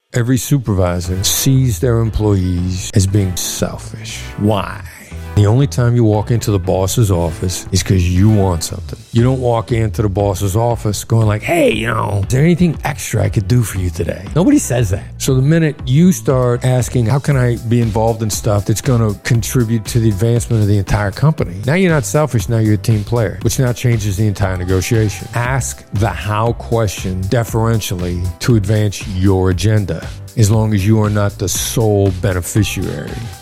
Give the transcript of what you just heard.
Every supervisor sees their employees as being selfish. Why? The only time you walk into the boss's office is because you want something. You don't walk into the boss's office going like, hey, is there anything extra I could do for you today? Nobody says that. So the minute you start asking, how can I be involved in stuff that's going to contribute to the advancement of the entire company? Now you're not selfish, now you're a team player, which now changes the entire negotiation. Ask the how question deferentially to advance your agenda, as long as you are not the sole beneficiary.